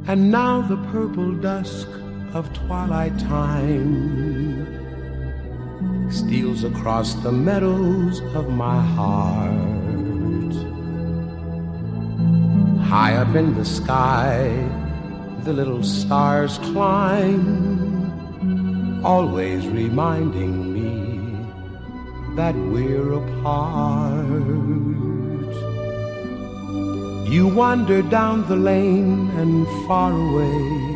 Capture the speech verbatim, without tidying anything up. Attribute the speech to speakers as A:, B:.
A: And now the purple dusk of twilight time steals across the meadows of my heart. High up in the sky, the little stars climb, always reminding me that we're apart. You wander down the lane and far away,